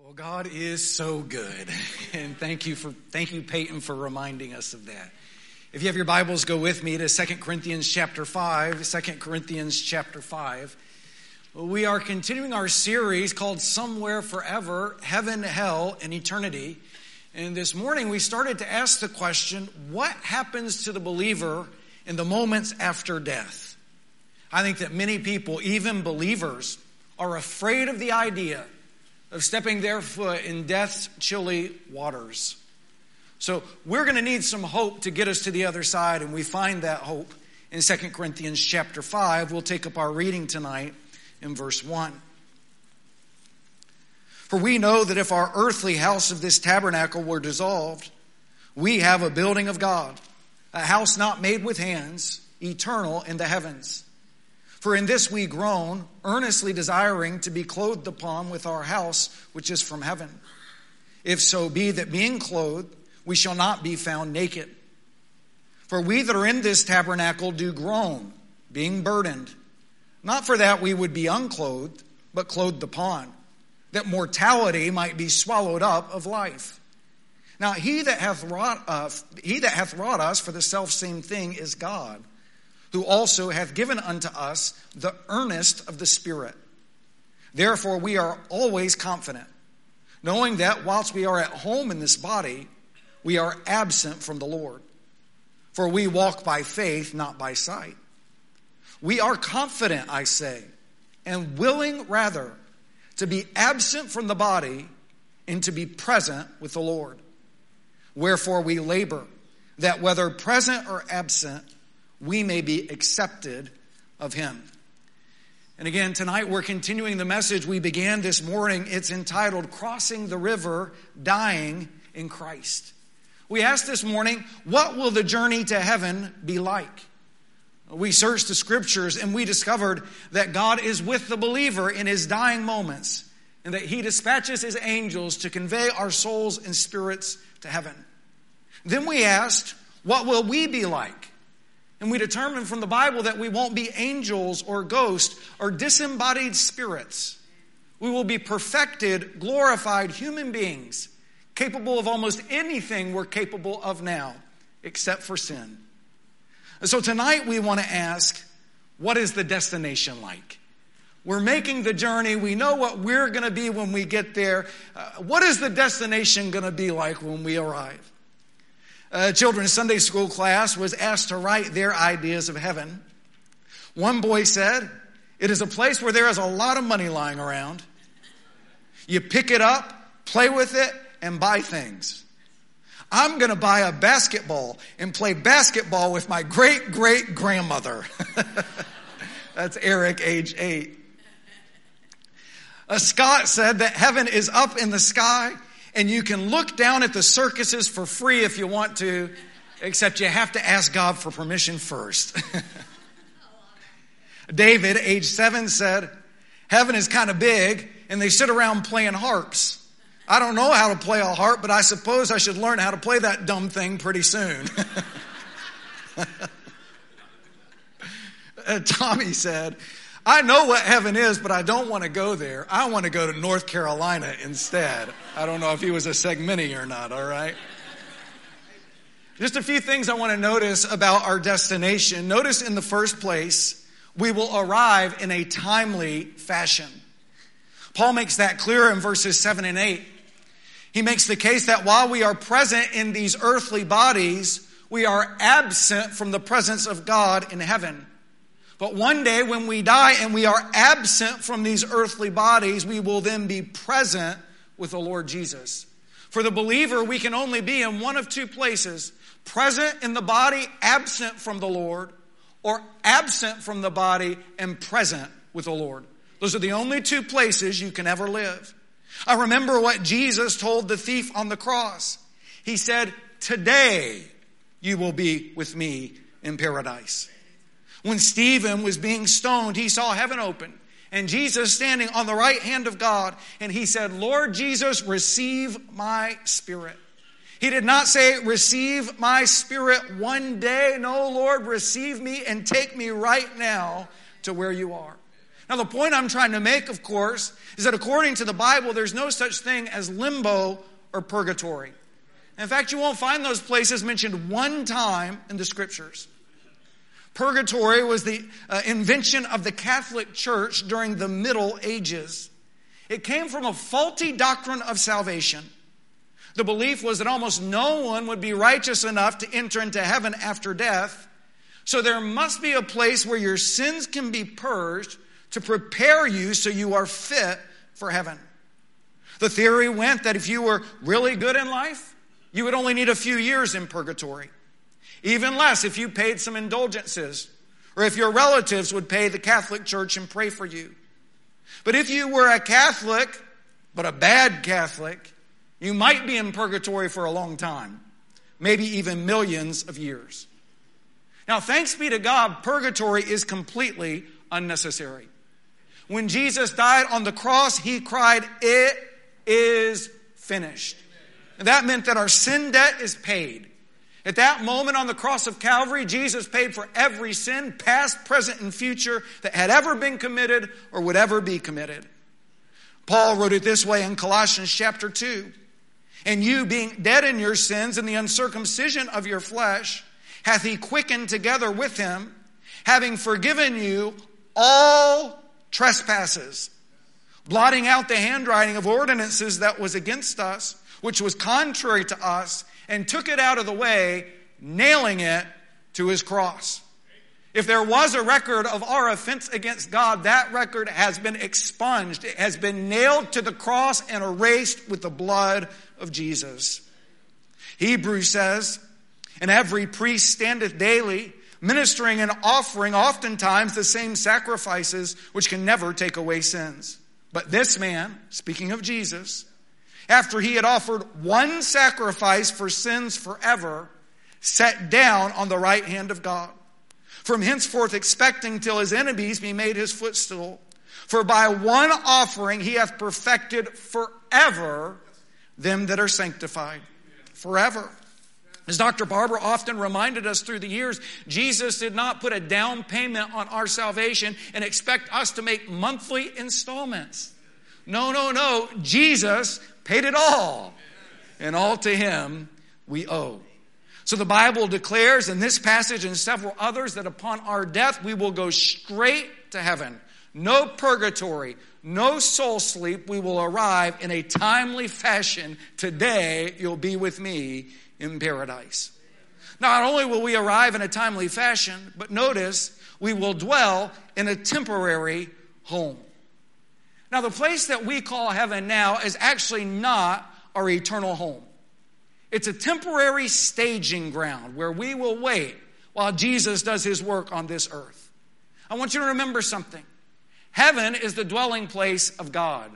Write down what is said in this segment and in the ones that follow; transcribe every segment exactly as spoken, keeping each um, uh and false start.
Well, God is so good, and thank you for thank you, Peyton, for reminding us of that. If you have your Bibles, go with me to Second Corinthians chapter five. Second Corinthians chapter five. We are continuing our series called Somewhere Forever, Heaven, Hell, and Eternity. And this morning we started to ask the question, what happens to the believer in the moments after death? I think that many people, even believers, are afraid of the idea of stepping their foot in death's chilly waters. So we're going to need some hope to get us to the other side, and we find that hope in Second Corinthians chapter five. We'll take up our reading tonight in verse one. For we know that if our earthly house of this tabernacle were dissolved, we have a building of God, a house not made with hands, eternal in the heavens. For in this we groan, earnestly desiring to be clothed upon with our house which is from heaven. If so be that being clothed, we shall not be found naked. For we that are in this tabernacle do groan, being burdened, not for that we would be unclothed, but clothed upon, that mortality might be swallowed up of life. Now he that hath wrought, uh, he that hath wrought us for the selfsame thing is God, who also hath given unto us the earnest of the Spirit. Therefore we are always confident, knowing that whilst we are at home in this body, we are absent from the Lord. For we walk by faith, not by sight. We are confident, I say, and willing rather to be absent from the body and to be present with the Lord. Wherefore we labor, that whether present or absent, we may be accepted of him. And again, tonight we're continuing the message we began this morning. It's entitled, Crossing the River, Dying in Christ. We asked this morning, what will the journey to heaven be like? We searched the scriptures and we discovered that God is with the believer in his dying moments and that he dispatches his angels to convey our souls and spirits to heaven. Then we asked, what will we be like? And we determined from the Bible that we won't be angels or ghosts or disembodied spirits. We will be perfected, glorified human beings, capable of almost anything we're capable of now, except for sin. And so tonight we want to ask, what is the destination like? We're making the journey. We know what we're going to be when we get there. Uh, what is the destination going to be like when we arrive? A children's Sunday school class was asked to write their ideas of heaven. One boy said, it is a place where there is a lot of money lying around. You pick it up, play with it, and buy things. I'm going to buy a basketball and play basketball with my great-great-grandmother. That's Eric, age eight. A Scott said that heaven is up in the sky, and you can look down at the circuses for free if you want to, except you have to ask God for permission first. David, age seven, said, heaven is kind of big, and they sit around playing harps. I don't know how to play a harp, but I suppose I should learn how to play that dumb thing pretty soon. uh, Tommy said, I know what heaven is, but I don't want to go there. I want to go to North Carolina instead. I don't know if he was a segmentee or not, all right? Just a few things I want to notice about our destination. Notice in the first place, we will arrive in a timely fashion. Paul makes that clear in verses seven and eight. He makes the case that while we are present in these earthly bodies, we are absent from the presence of God in heaven. But one day when we die and we are absent from these earthly bodies, we will then be present with the Lord Jesus. For the believer, we can only be in one of two places: present in the body, absent from the Lord, or absent from the body and present with the Lord. Those are the only two places you can ever live. I remember what Jesus told the thief on the cross. He said, today you will be with me in paradise. When Stephen was being stoned, he saw heaven open and Jesus standing on the right hand of God. And he said, Lord Jesus, receive my spirit. He did not say, receive my spirit one day. No, Lord, receive me and take me right now to where you are. Now, the point I'm trying to make, of course, is that according to the Bible, there's no such thing as limbo or purgatory. In fact, you won't find those places mentioned one time in the Scriptures. Purgatory was the uh, invention of the Catholic Church during the Middle Ages. It came from a faulty doctrine of salvation. The belief was that almost no one would be righteous enough to enter into heaven after death, so there must be a place where your sins can be purged to prepare you so you are fit for heaven. The theory went that if you were really good in life, you would only need a few years in purgatory. Even less if you paid some indulgences, or if your relatives would pay the Catholic Church and pray for you. But if you were a Catholic, but a bad Catholic, you might be in purgatory for a long time, maybe even millions of years. Now, thanks be to God, purgatory is completely unnecessary. When Jesus died on the cross, he cried, "It is finished." And that meant that our sin debt is paid. At that moment on the cross of Calvary, Jesus paid for every sin, past, present, and future, that had ever been committed or would ever be committed. Paul wrote it this way in Colossians chapter two. "And you, being dead in your sins and the uncircumcision of your flesh, hath he quickened together with him, having forgiven you all trespasses, blotting out the handwriting of ordinances that was against us, which was contrary to us, and took it out of the way, nailing it to his cross." If there was a record of our offense against God, that record has been expunged. It has been nailed to the cross and erased with the blood of Jesus. Hebrews says, "And every priest standeth daily, ministering and offering oftentimes the same sacrifices, which can never take away sins. But this man," speaking of Jesus, "after he had offered one sacrifice for sins forever, sat down on the right hand of God. From henceforth expecting till his enemies be made his footstool. For by one offering he hath perfected forever them that are sanctified." Forever. As Doctor Barber often reminded us through the years, Jesus did not put a down payment on our salvation and expect us to make monthly installments. No, no, no. Jesus paid it all. And all to him we owe. So the Bible declares in this passage and several others that upon our death we will go straight to heaven. No purgatory, no soul sleep. We will arrive in a timely fashion. Today you'll be with me in paradise. Not only will we arrive in a timely fashion, but notice we will dwell in a temporary home. Now, the place that we call heaven now is actually not our eternal home. It's a temporary staging ground where we will wait while Jesus does his work on this earth. I want you to remember something. Heaven is the dwelling place of God.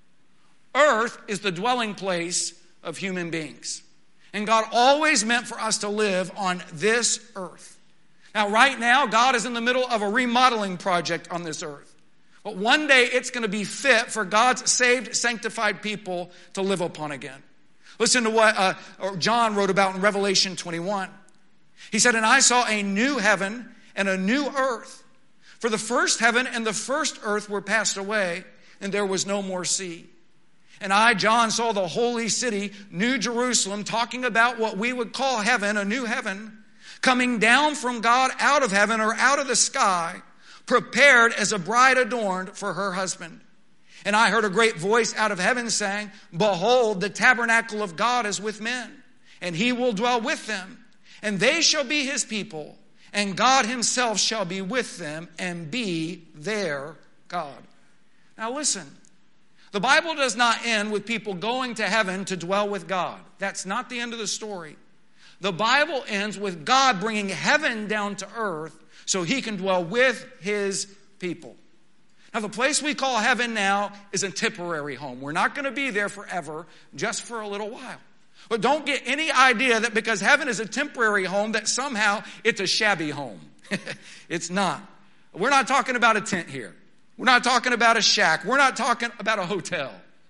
Earth is the dwelling place of human beings. And God always meant for us to live on this earth. Now, right now, God is in the middle of a remodeling project on this earth. But one day it's going to be fit for God's saved, sanctified people to live upon again. Listen to what uh, John wrote about in Revelation twenty-one. He said, "And I saw a new heaven and a new earth. For the first heaven and the first earth were passed away, and there was no more sea. And I, John, saw the holy city, New Jerusalem," talking about what we would call heaven, a new heaven, "coming down from God out of heaven," or out of the sky, "prepared as a bride adorned for her husband. And I heard a great voice out of heaven saying, Behold, the tabernacle of God is with men, and he will dwell with them. And they shall be his people, and God himself shall be with them and be their God." Now listen, the Bible does not end with people going to heaven to dwell with God. That's not the end of the story. The Bible ends with God bringing heaven down to earth so he can dwell with his people. Now, the place we call heaven now is a temporary home. We're not going to be there forever, just for a little while. But don't get any idea that because heaven is a temporary home, that somehow it's a shabby home. It's not. We're not talking about a tent here. We're not talking about a shack. We're not talking about a hotel.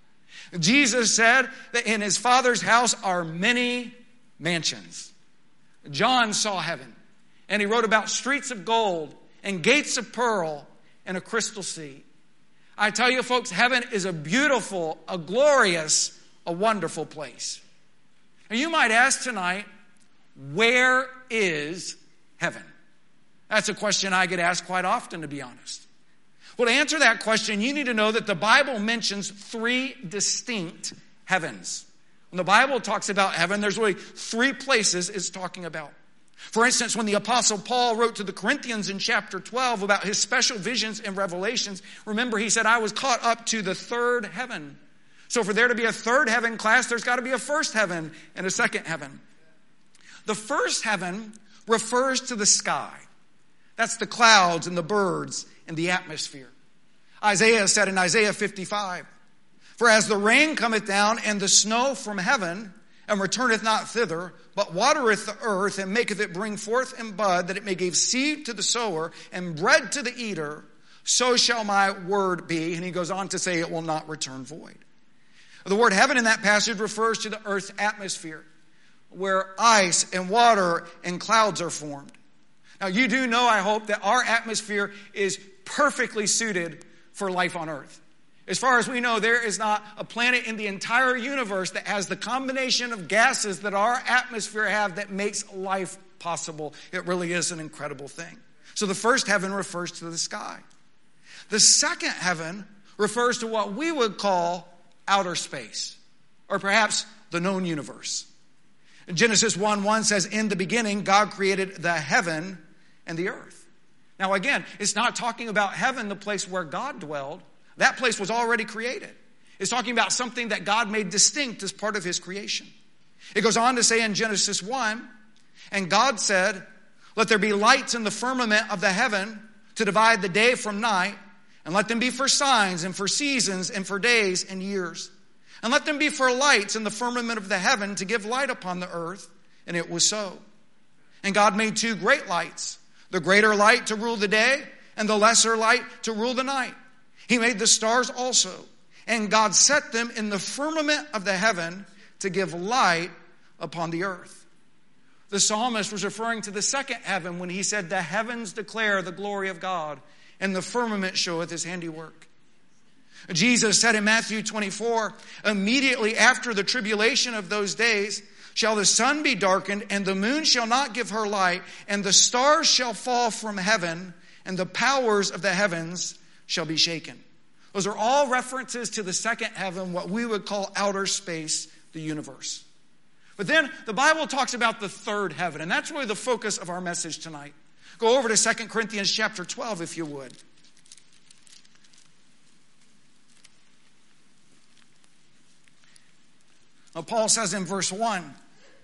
Jesus said that in his Father's house are many mansions. John saw heaven, and he wrote about streets of gold and gates of pearl and a crystal sea. I tell you, folks, heaven is a beautiful, a glorious, a wonderful place. And you might ask tonight, where is heaven? That's a question I get asked quite often, to be honest. Well, to answer that question, you need to know that the Bible mentions three distinct heavens. When the Bible talks about heaven, there's really three places it's talking about. For instance, when the Apostle Paul wrote to the Corinthians in chapter twelve about his special visions and revelations, remember he said, I was caught up to the third heaven. So for there to be a third heaven class, there's got to be a first heaven and a second heaven. The first heaven refers to the sky. That's the clouds and the birds and the atmosphere. Isaiah said in Isaiah fifty-five, for as the rain cometh down and the snow from heaven, and returneth not thither, but watereth the earth, and maketh it bring forth and bud, that it may give seed to the sower, and bread to the eater, so shall my word be. And he goes on to say it will not return void. The word heaven in that passage refers to the earth's atmosphere, where ice and water and clouds are formed. Now you do know, I hope, that our atmosphere is perfectly suited for life on earth. As far as we know, there is not a planet in the entire universe that has the combination of gases that our atmosphere have that makes life possible. It really is an incredible thing. So the first heaven refers to the sky. The second heaven refers to what we would call outer space, or perhaps the known universe. Genesis one one says, in the beginning, God created the heaven and the earth. Now again, it's not talking about heaven, the place where God dwelled. That place was already created. It's talking about something that God made distinct as part of his creation. It goes on to say in Genesis one, and God said, let there be lights in the firmament of the heaven to divide the day from night, and let them be for signs and for seasons and for days and years. And let them be for lights in the firmament of the heaven to give light upon the earth. And it was so. And God made two great lights, the greater light to rule the day, and the lesser light to rule the night. He made the stars also, and God set them in the firmament of the heaven to give light upon the earth. The psalmist was referring to the second heaven when he said, the heavens declare the glory of God, and the firmament showeth his handiwork. Jesus said in Matthew twenty-four, immediately after the tribulation of those days shall the sun be darkened, and the moon shall not give her light, and the stars shall fall from heaven, and the powers of the heavens shall be shaken. Those are all references to the second heaven, what we would call outer space, the universe. But then the Bible talks about the third heaven, and that's really the focus of our message tonight. Go over to Second Corinthians chapter twelve, if you would. Now, Paul says in verse one,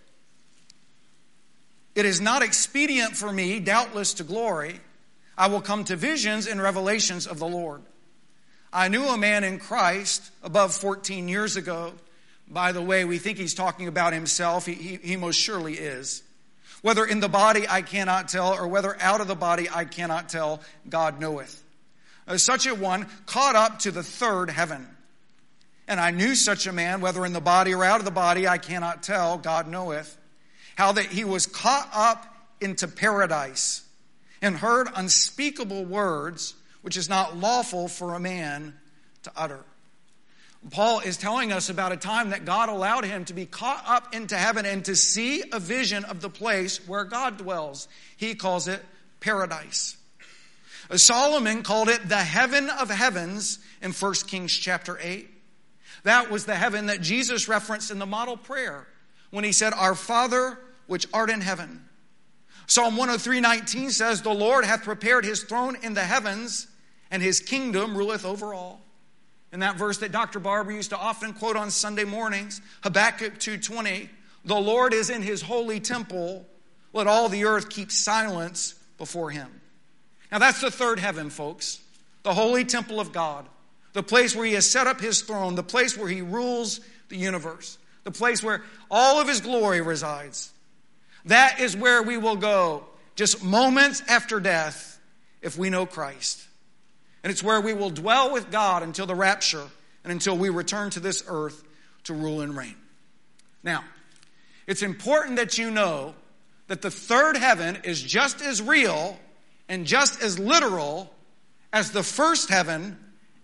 it is not expedient for me, doubtless to glory. I will come to visions and revelations of the Lord. I knew a man in Christ above fourteen years ago. By the way, we think he's talking about himself. He, he, he most surely is. Whether in the body I cannot tell, or whether out of the body I cannot tell, God knoweth. Uh, such a one caught up to the third heaven. And I knew such a man, whether in the body or out of the body I cannot tell, God knoweth. How that he was caught up into paradise, and heard unspeakable words, which is not lawful for a man to utter. Paul is telling us about a time that God allowed him to be caught up into heaven and to see a vision of the place where God dwells. He calls it paradise. Solomon called it the heaven of heavens in First Kings chapter eight. That was the heaven that Jesus referenced in the model prayer when he said, Our Father which art in heaven. Psalm one oh three nineteen says, The Lord hath prepared his throne in the heavens, and his kingdom ruleth over all. In that verse that Doctor Barber used to often quote on Sunday mornings, Habakkuk two twenty, The Lord is in his holy temple, let all the earth keep silence before him. Now that's the third heaven, folks. The holy temple of God. The place where he has set up his throne. The place where he rules the universe. The place where all of his glory resides. That is where we will go just moments after death if we know Christ. And it's where we will dwell with God until the rapture and until we return to this earth to rule and reign. Now, it's important that you know that the third heaven is just as real and just as literal as the first heaven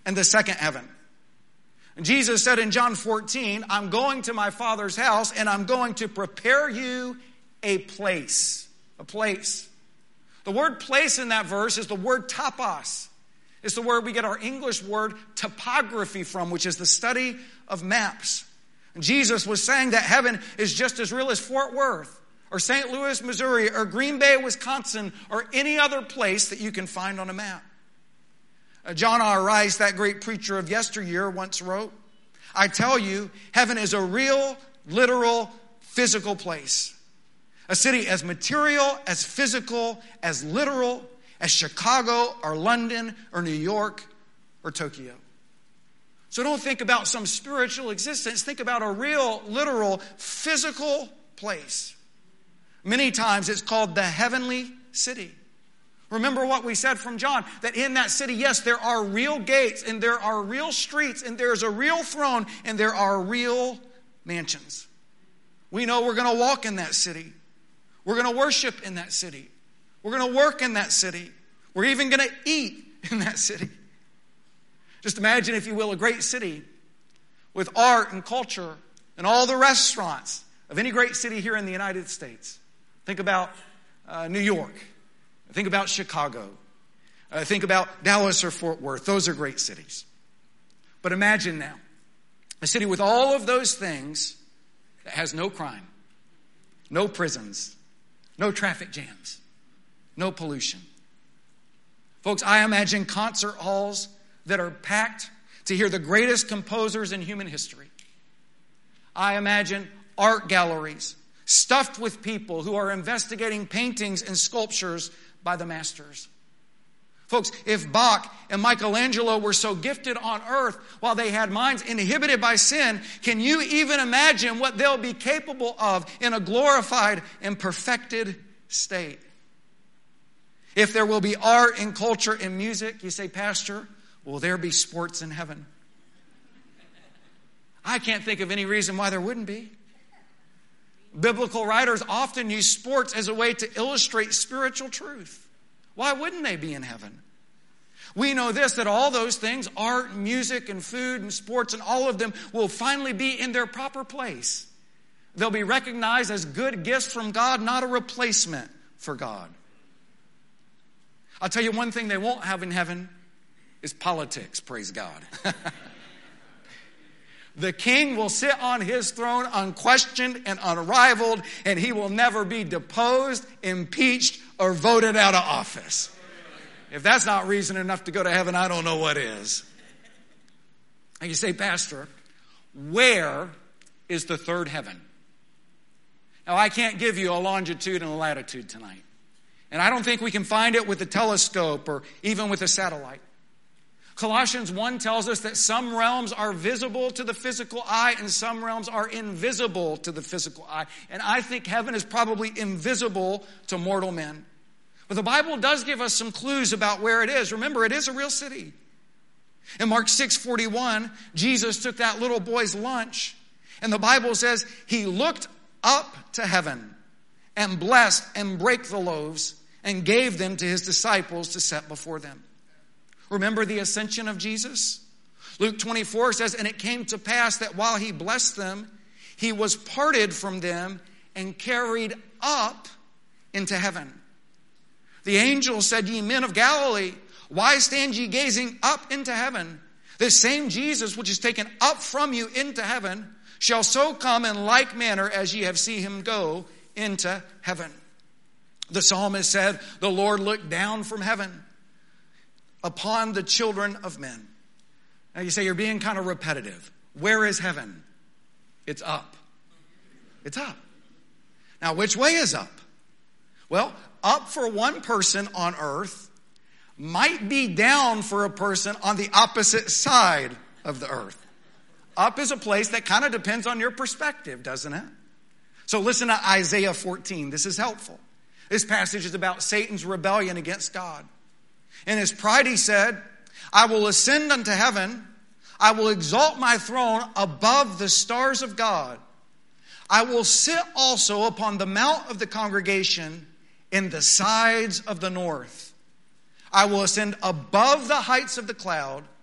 and the second heaven. And Jesus said in John fourteen, I'm going to my Father's house and I'm going to prepare you a place. A place. The word place in that verse is the word topos. It's the word we get our English word topography from, which is the study of maps. And Jesus was saying that heaven is just as real as Fort Worth or Saint Louis, Missouri, or Green Bay, Wisconsin, or any other place that you can find on a map. Uh, John R. Rice, that great preacher of yesteryear, once wrote, I tell you, heaven is a real, literal, physical place. A city as material, as physical, as literal as Chicago or London or New York or Tokyo. So don't think about some spiritual existence. Think about a real, literal, physical place. Many times it's called the heavenly city. Remember what we said from John, that in that city, yes, there are real gates and there are real streets and there's a real throne and there are real mansions. We know we're going to walk in that city. We're going to worship in that city. We're going to work in that city. We're even going to eat in that city. Just imagine, if you will, a great city with art and culture and all the restaurants of any great city here in the United States. Think about uh, New York. Think about Chicago. Uh, think about Dallas or Fort Worth. Those are great cities. But imagine now a city with all of those things that has no crime, no prisons, no traffic jams, no pollution. Folks, I imagine concert halls that are packed to hear the greatest composers in human history. I imagine art galleries stuffed with people who are investigating paintings and sculptures by the masters. Folks, if Bach and Michelangelo were so gifted on earth while they had minds inhibited by sin, can you even imagine what they'll be capable of in a glorified and perfected state? If there will be art and culture and music, you say, Pastor, will there be sports in heaven? I can't think of any reason why there wouldn't be. Biblical writers often use sports as a way to illustrate spiritual truth. Why wouldn't they be in heaven? We know this, that all those things, art, music, and food, and sports, and all of them will finally be in their proper place. They'll be recognized as good gifts from God, not a replacement for God. I'll tell you one thing they won't have in heaven is politics, praise God. The king will sit on his throne unquestioned and unrivaled, and he will never be deposed, impeached, or voted out of office. If that's not reason enough to go to heaven, I don't know what is. And you say, Pastor, where is the third heaven? Now, I can't give you a longitude and a latitude tonight. And I don't think we can find it with a telescope or even with a satellite. Colossians one tells us that some realms are visible to the physical eye and some realms are invisible to the physical eye. And I think heaven is probably invisible to mortal men. But the Bible does give us some clues about where it is. Remember, it is a real city. In Mark six forty-one, Jesus took that little boy's lunch, and the Bible says he looked up to heaven and blessed and brake the loaves and gave them to his disciples to set before them. Remember the ascension of Jesus? Luke twenty-four says, and it came to pass that while he blessed them, he was parted from them and carried up into heaven. The angel said, ye men of Galilee, why stand ye gazing up into heaven? This same Jesus which is taken up from you into heaven shall so come in like manner as ye have seen him go into heaven. The psalmist said, the Lord looked down from heaven upon the children of men. Now you say you're being kind of repetitive. Where is heaven? It's up. It's up. Now which way is up? Well, up for one person on earth might be down for a person on the opposite side of the earth. Up is a place that kind of depends on your perspective, doesn't it? So listen to Isaiah fourteen. This is helpful. This passage is about Satan's rebellion against God. In his pride he said, I will ascend unto heaven. I will exalt my throne above the stars of God. I will sit also upon the mount of the congregation in the sides of the north. I will ascend above the heights of the cloud.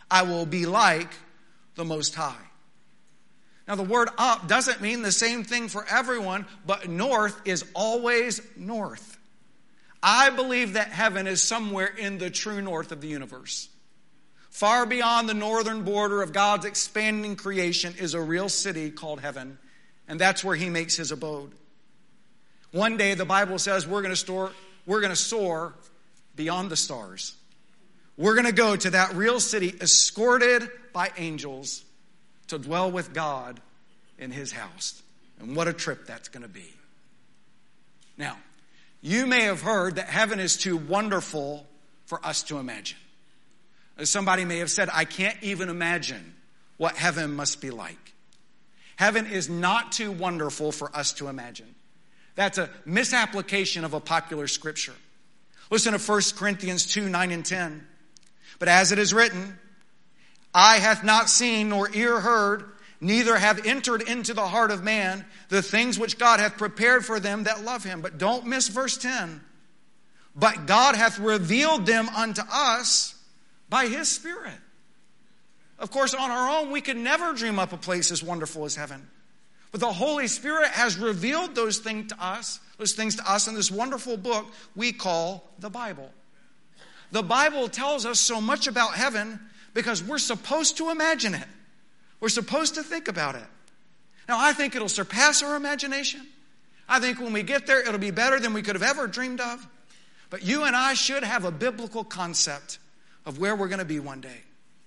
I will be like the Most High. Now the word up doesn't mean the same thing for everyone, but north is always north. I believe that heaven is somewhere in the true north of the universe. Far beyond the northern border of God's expanding creation is a real city called heaven, and that's where he makes his abode. One day the Bible says we're going to store, we're going to soar beyond the stars. We're going to go to that real city escorted by angels to dwell with God in his house. And what a trip that's going to be. Now, you may have heard that heaven is too wonderful for us to imagine. As somebody may have said, I can't even imagine what heaven must be like. Heaven is not too wonderful for us to imagine. That's a misapplication of a popular scripture. Listen to First Corinthians two, nine and ten. But as it is written, eye hath not seen nor ear heard, neither have entered into the heart of man the things which God hath prepared for them that love him. But don't miss verse ten. But God hath revealed them unto us by his Spirit. Of course, on our own, we could never dream up a place as wonderful as heaven. But the Holy Spirit has revealed those things to us, those things to us in this wonderful book we call the Bible. The Bible tells us so much about heaven because we're supposed to imagine it. We're supposed to think about it. Now, I think it'll surpass our imagination. I think when we get there, it'll be better than we could have ever dreamed of. But you and I should have a biblical concept of where we're going to be one day.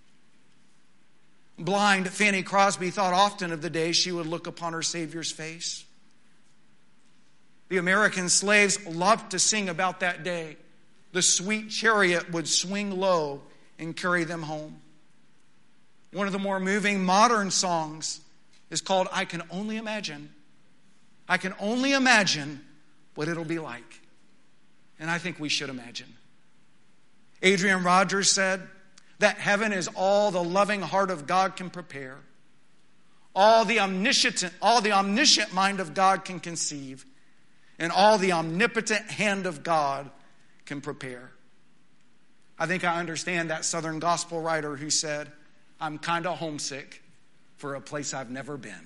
Blind Fanny Crosby thought often of the day she would look upon her Savior's face. The American slaves loved to sing about that day. The sweet chariot would swing low and carry them home. One of the more moving modern songs is called I Can Only Imagine. I can only imagine what it'll be like. And I think we should imagine. Adrian Rogers said that heaven is all the loving heart of God can prepare, all the omniscient, all the omniscient mind of God can conceive, and all the omnipotent hand of God can prepare. I think I understand that Southern gospel writer who said, I'm kind of homesick for a place I've never been.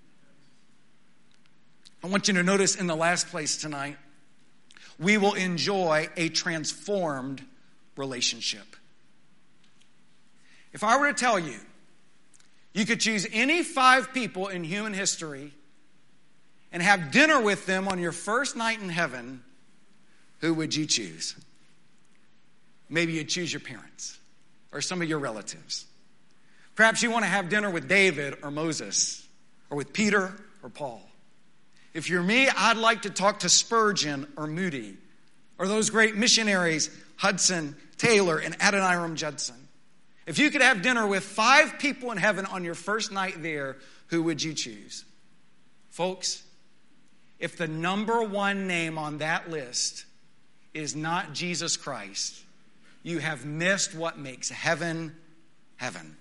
I want you to notice in the last place tonight, we will enjoy a transformed relationship. If I were to tell you, you could choose any five people in human history and have dinner with them on your first night in heaven, who would you choose? Maybe you'd choose your parents or some of your relatives. Perhaps you want to have dinner with David or Moses or with Peter or Paul. If you're me, I'd like to talk to Spurgeon or Moody or those great missionaries, Hudson Taylor and Adoniram Judson. If you could have dinner with five people in heaven on your first night there, who would you choose? Folks, if the number one name on that list is not Jesus Christ, you have missed what makes heaven, heaven.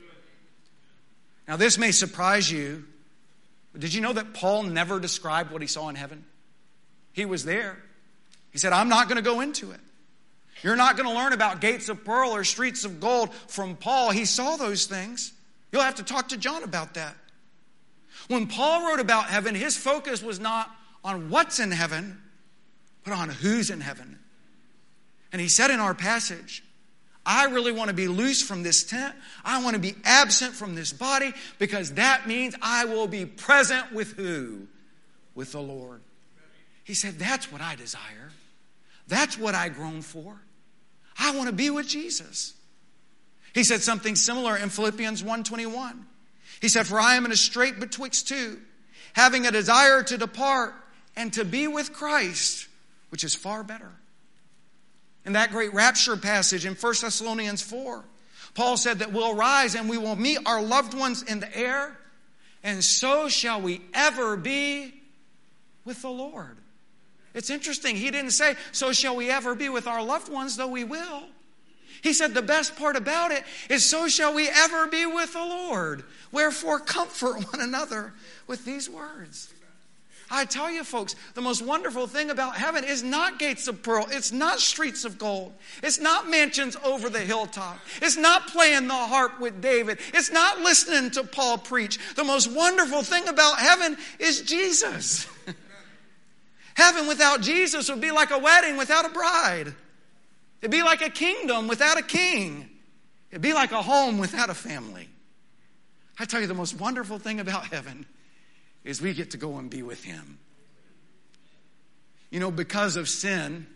Now, this may surprise you, but did you know that Paul never described what he saw in heaven? He was there. He said, I'm not going to go into it. You're not going to learn about gates of pearl or streets of gold from Paul. He saw those things. You'll have to talk to John about that. When Paul wrote about heaven, his focus was not on what's in heaven, but on who's in heaven. And he said in our passage, I really want to be loose from this tent. I want to be absent from this body because that means I will be present with who? With the Lord. He said, that's what I desire. That's what I groan for. I want to be with Jesus. He said something similar in Philippians one twenty-one. He said, for I am in a strait betwixt two, having a desire to depart and to be with Christ, which is far better. In that great rapture passage in First Thessalonians four, Paul said that we'll rise and we will meet our loved ones in the air, and so shall we ever be with the Lord. It's interesting. He didn't say, so shall we ever be with our loved ones, though we will. He said the best part about it is, so shall we ever be with the Lord. Wherefore comfort one another with these words. I tell you, folks, the most wonderful thing about heaven is not gates of pearl. It's not streets of gold. It's not mansions over the hilltop. It's not playing the harp with David. It's not listening to Paul preach. The most wonderful thing about heaven is Jesus. Heaven without Jesus would be like a wedding without a bride. It'd be like a kingdom without a king. It'd be like a home without a family. I tell you, the most wonderful thing about heaven is we get to go and be with him. You know, because of sin,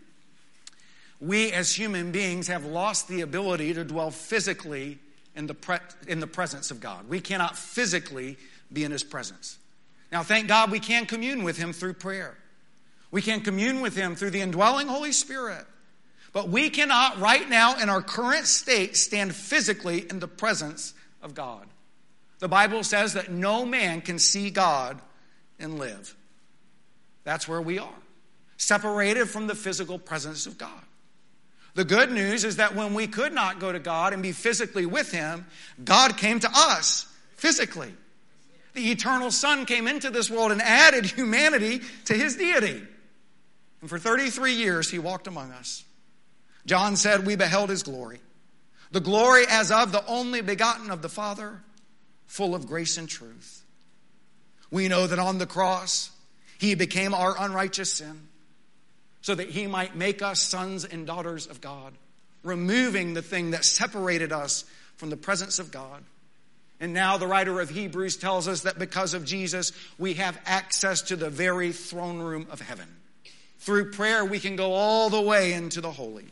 we as human beings have lost the ability to dwell physically in the pre- in the presence of God. We cannot physically be in his presence. Now, thank God we can commune with him through prayer. We can commune with him through the indwelling Holy Spirit. But we cannot right now in our current state stand physically in the presence of God. The Bible says that no man can see God and live. That's where we are, separated from the physical presence of God. The good news is that when we could not go to God and be physically with him, God came to us physically. The eternal Son came into this world and added humanity to his deity. And for thirty-three years, he walked among us. John said, we beheld his glory. The glory as of the only begotten of the Father, full of grace and truth. We know that on the cross, he became our unrighteous sin so that he might make us sons and daughters of God, removing the thing that separated us from the presence of God. And now the writer of Hebrews tells us that because of Jesus, we have access to the very throne room of heaven. Through prayer, we can go all the way into the holy.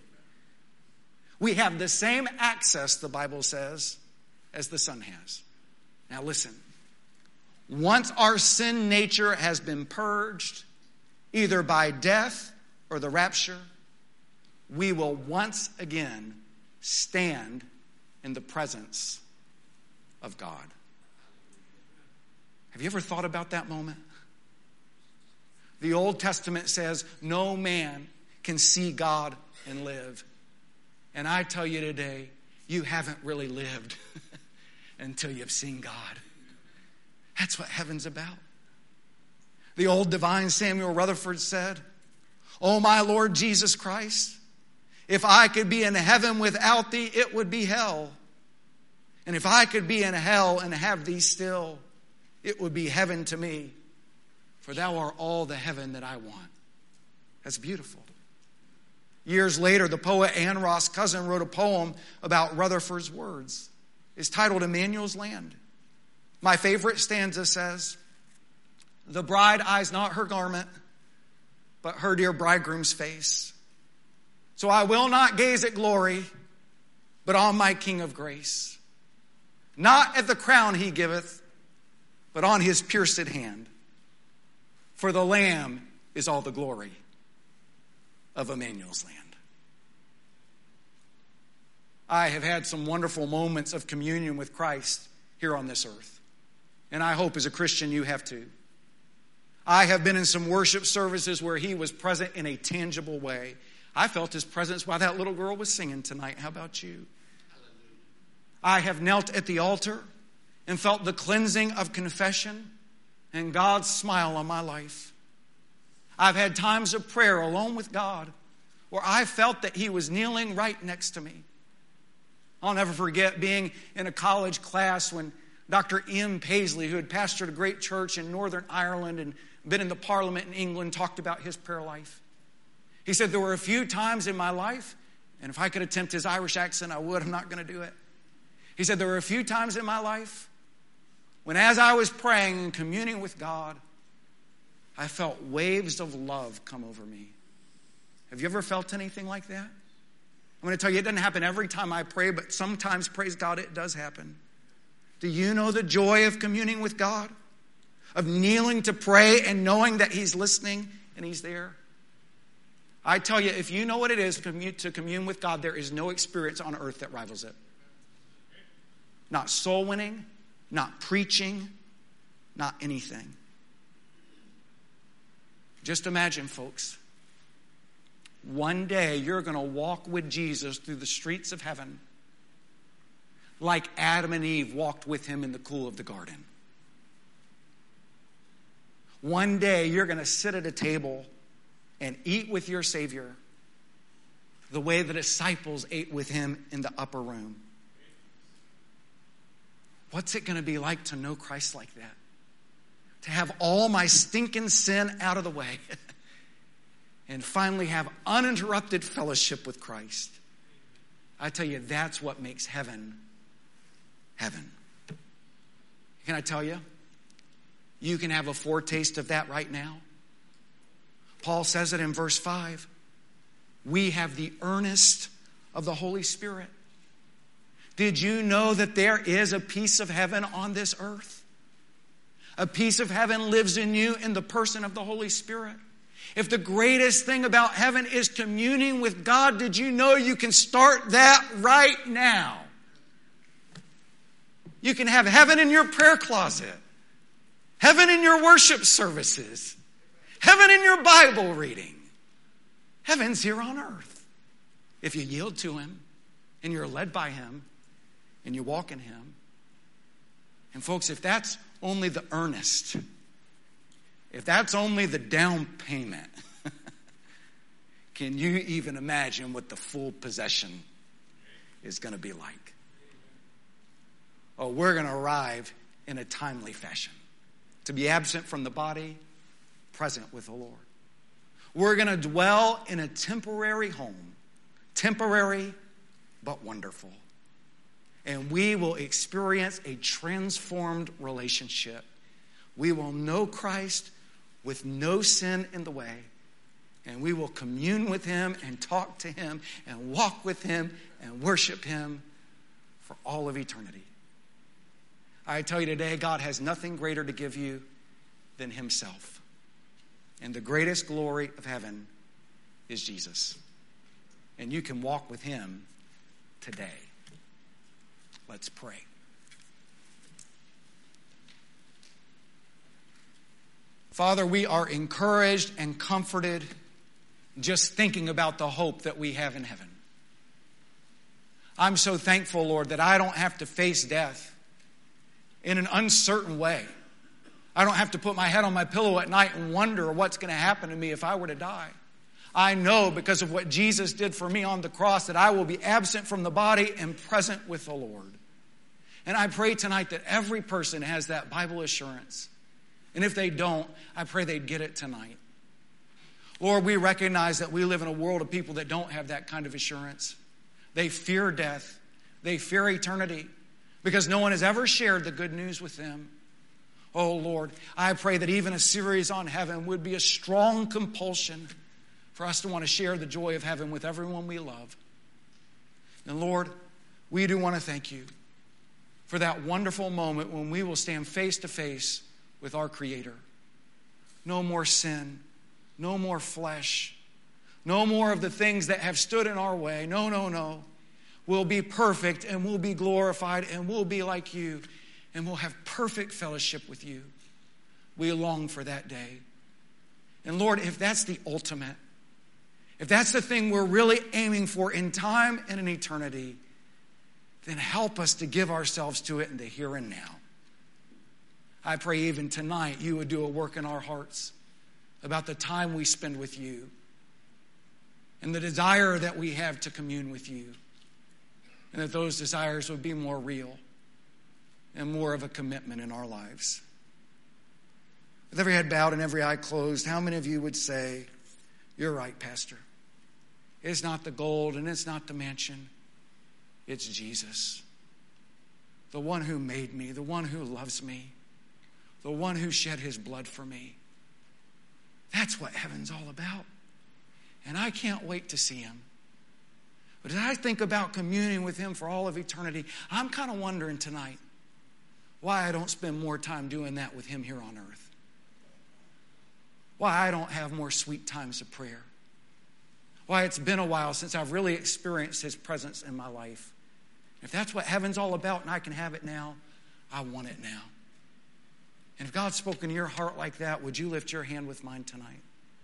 We have the same access, the Bible says, as the Son has. Now listen, once our sin nature has been purged, either by death or the rapture, we will once again stand in the presence of God. Have you ever thought about that moment? The Old Testament says no man can see God and live. And I tell you today, you haven't really lived until you've seen God. That's what heaven's about. The old divine Samuel Rutherford said, "Oh, my Lord Jesus Christ, if I could be in heaven without thee, it would be hell. And if I could be in hell and have thee still, it would be heaven to me. For thou art all the heaven that I want." That's beautiful. Years later, the poet Anne Ross Cousin wrote a poem about Rutherford's words. It's titled Emmanuel's Land. My favorite stanza says, "The bride eyes not her garment, but her dear bridegroom's face. So I will not gaze at glory, but on my King of grace. Not at the crown he giveth, but on his pierced hand. For the Lamb is all the glory of Emmanuel's land." I have had some wonderful moments of communion with Christ here on this earth. And I hope as a Christian you have too. I have been in some worship services where he was present in a tangible way. I felt his presence while that little girl was singing tonight. How about you? I have knelt at the altar and felt the cleansing of confession and God's smile on my life. I've had times of prayer alone with God where I felt that he was kneeling right next to me. I'll never forget being in a college class when Doctor M. Paisley, who had pastored a great church in Northern Ireland and been in the Parliament in England, talked about his prayer life. He said, there were a few times in my life, and if I could attempt his Irish accent, I would. I'm not going to do it. He said, there were a few times in my life when as I was praying and communing with God, I felt waves of love come over me. Have you ever felt anything like that? I'm going to tell you, it doesn't happen every time I pray, but sometimes, praise God, it does happen. Do you know the joy of communing with God? Of kneeling to pray and knowing that he's listening and he's there? I tell you, if you know what it is to commune with God, there is no experience on earth that rivals it. Not soul winning, not preaching, not anything. Just imagine, folks, one day you're going to walk with Jesus through the streets of heaven like Adam and Eve walked with him in the cool of the garden. One day you're going to sit at a table and eat with your Savior the way the disciples ate with him in the upper room. What's it going to be like to know Christ like that? To have all my stinking sin out of the way and finally have uninterrupted fellowship with Christ. I tell you, that's what makes heaven heaven. Can I tell you? You can have a foretaste of that right now. Paul says it in verse five. We have the earnest of the Holy Spirit. Did you know that there is a piece of heaven on this earth? A piece of heaven lives in you in the person of the Holy Spirit. If the greatest thing about heaven is communing with God, did you know you can start that right now? You can have heaven in your prayer closet, heaven in your worship services, heaven in your Bible reading. Heaven's here on earth. If you yield to him and you're led by him and you walk in him. And folks, if that's only the earnest, if that's only the down payment, can you even imagine what the full possession is going to be like? Oh, we're going to arrive in a timely fashion. To be absent from the body, present with the Lord. We're going to dwell in a temporary home. Temporary, but wonderful. And we will experience a transformed relationship. We will know Christ with no sin in the way. And we will commune with him and talk to him and walk with him and worship him for all of eternity. I tell you today, God has nothing greater to give you than himself. And the greatest glory of heaven is Jesus. And you can walk with him today. Let's pray. Father, we are encouraged and comforted just thinking about the hope that we have in heaven. I'm so thankful, Lord, that I don't have to face death in an uncertain way. I don't have to put my head on my pillow at night and wonder what's going to happen to me if I were to die. I know because of what Jesus did for me on the cross that I will be absent from the body and present with the Lord. And I pray tonight that every person has that Bible assurance. And if they don't, I pray they'd get it tonight. Lord, we recognize that we live in a world of people that don't have that kind of assurance. They fear death. They fear eternity because no one has ever shared the good news with them. Oh, Lord, I pray that even a series on heaven would be a strong compulsion for us to want to share the joy of heaven with everyone we love. And Lord, we do want to thank you for that wonderful moment when we will stand face to face with our Creator. No more sin, no more flesh, no more of the things that have stood in our way. No, no, no. We'll be perfect and we'll be glorified and we'll be like you. And we'll have perfect fellowship with you. We long for that day. And Lord, if that's the ultimate, if that's the thing we're really aiming for in time and in eternity, then help us to give ourselves to it in the here and now. I pray even tonight you would do a work in our hearts about the time we spend with you and the desire that we have to commune with you, and that those desires would be more real and more of a commitment in our lives. With every head bowed and every eye closed, how many of you would say, you're right, Pastor. It's not the gold and it's not the mansion. It's Jesus. The one who made me, the one who loves me, the one who shed his blood for me. That's what heaven's all about. And I can't wait to see him. But as I think about communing with him for all of eternity, I'm kind of wondering tonight why I don't spend more time doing that with him here on earth. Why I don't have more sweet times of prayer. Why it's been a while since I've really experienced his presence in my life. If that's what heaven's all about and I can have it now, I want it now. And if God's spoken to your heart like that, would you lift your hand with mine tonight?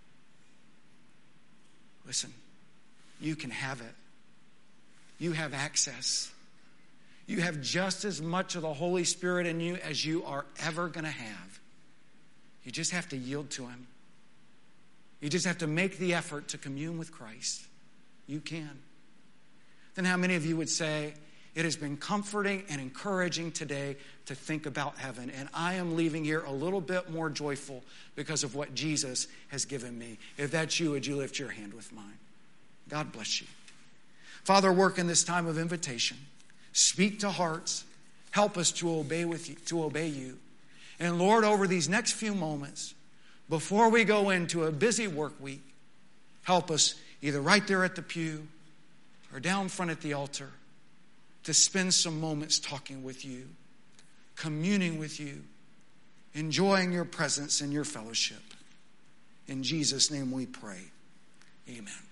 Listen, you can have it. You have access. You have just as much of the Holy Spirit in you as you are ever going to have. You just have to yield to him. You just have to make the effort to commune with Christ. You can. Then how many of you would say, it has been comforting and encouraging today to think about heaven, and I am leaving here a little bit more joyful because of what Jesus has given me? If that's you, would you lift your hand with mine? God bless you. Father, work in this time of invitation. Speak to hearts. Help us to obey with you, to obey you. And Lord, over these next few moments, before we go into a busy work week, help us either right there at the pew or down front at the altar to spend some moments talking with you, communing with you, enjoying your presence and your fellowship. In Jesus' name we pray. Amen.